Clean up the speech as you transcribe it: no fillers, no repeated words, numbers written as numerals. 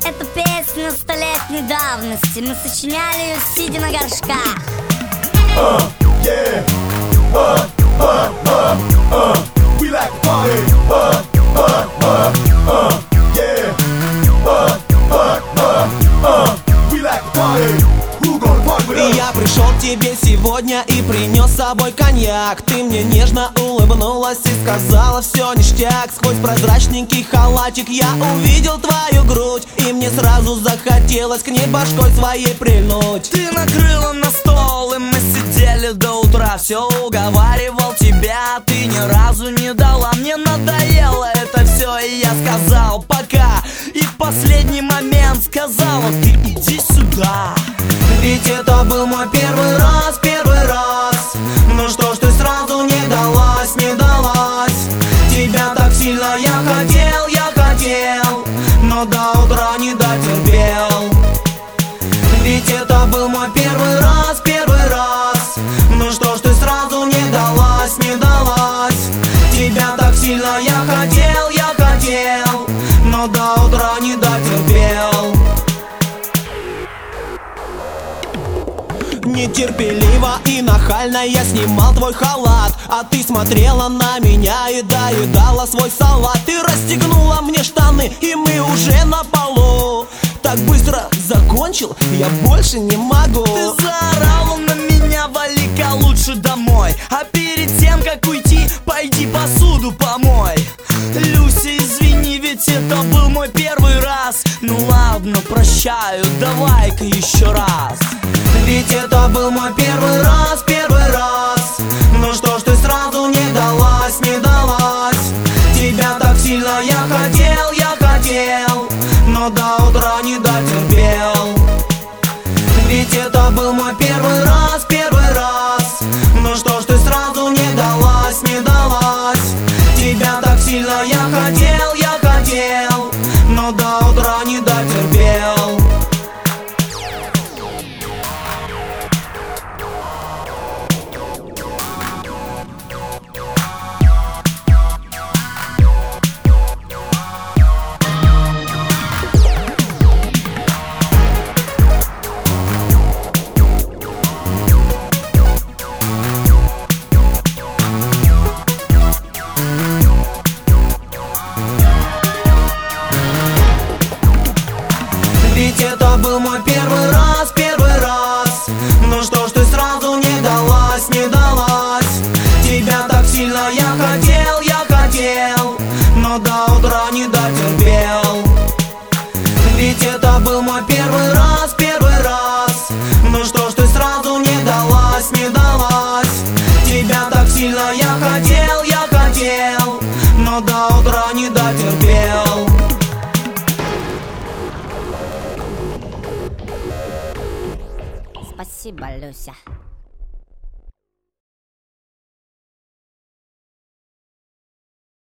Эту песню 100-летней давности мы сочиняли ее, сидя на горшках. We like to party. We like to party. Who gonna party with us? И я пришел к тебе сегодня и принес с собой коньяк. Ты мне нежно улыбнулась и сказала: все ништяк. Сквозь прозрачненький халатик я увидел твою грудь, и мне сразу захотелось к ней башкой своей прильнуть. Ты накрыла на стол, и мы сидели до утра. Все уговаривал тебя, ты ни разу не дала. Мне надоело это все, и я сказал пока. И в последний момент сказала: ты иди сюда. Ведь это был мой первый раз, первый раз. Ну что ж ты сразу не далась, не далась. Тебя так сильно я хотел, но до утра не дотерпел. Ведь это был мой первый раз, первый раз. Ну что ж ты сразу не далась, не далась. Тебя так сильно я хотел, но до утра не дотерпел. Нетерпеливо и нахально я снимал твой халат, а ты смотрела на меня и доедала свой салат. Ты расстегнула мне штаны, и мы уже на полу. Так быстро закончил, я больше не могу. Ты заорала на меня: вали-ка лучше домой. А перед тем, как уйти, пойди посуду помой. Люся, извини, ведь это был мой первый раз. Ну ладно, прощаю, давай-ка еще раз. Ведь это был мой первый раз, первый раз. Ну что ж ты сразу не далась, не далась. Тебя так сильно я хотел, но до утра не дотерпел. Ведь это был мой первый раз, первый раз. Ну что ж ты сразу не далась, не далась. Тебя так сильно я хотел, но до утра не дотерпел. Ведь это был мой первый раз, первый раз. Ну что ж ты сразу не далась, не далась. Тебя так сильно я хотел, но до утра не дотерпел. Ведь это был мой первый раз, первый раз. Ну что ж ты сразу не далась, не далась. Тебя так сильно я хотел, но до утра не дотерпел. Спасибо, Люся.